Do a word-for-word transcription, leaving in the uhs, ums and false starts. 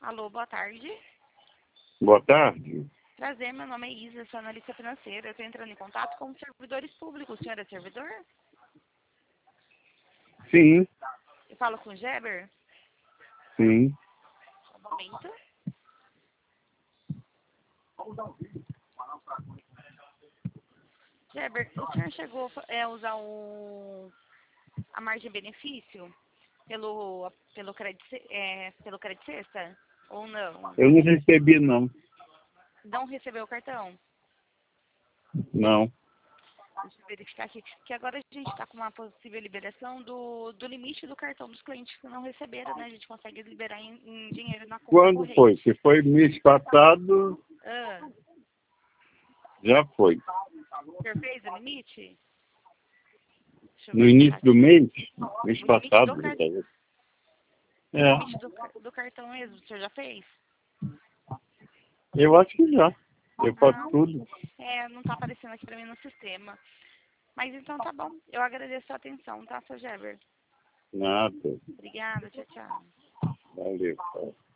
Alô, boa tarde. Boa tarde. Prazer, meu nome é Isa, sou analista financeira. Eu estou entrando em contato com os servidores públicos. O senhor é servidor? Sim, Eu falo com o Geber? sim. Um momento. Geber, o senhor chegou a é, usar o, a margem de benefício pelo, pelo, crédito, é, pelo crédito sexta? Ou não? Eu não recebi, não. Não recebeu o cartão? Não. Deixa eu verificar aqui, que agora a gente está com uma possível liberação do, do limite do cartão dos clientes que não receberam, né? A gente consegue liberar em, em dinheiro na conta Quando foi? corrente. Se foi mês passado, Ah, já foi. o senhor fez o limite? Deixa eu No verificar início do aqui. mês, mês O limite passado. do, car... o É, limite do, car- do cartão mesmo, o senhor já fez? eu acho que já. Eu faço Ah, sim. tudo. É, não está aparecendo aqui para mim no sistema. Mas então tá bom. Eu agradeço a atenção, tá, seu Geber? Nada. Obrigada, tchau, tchau. Valeu.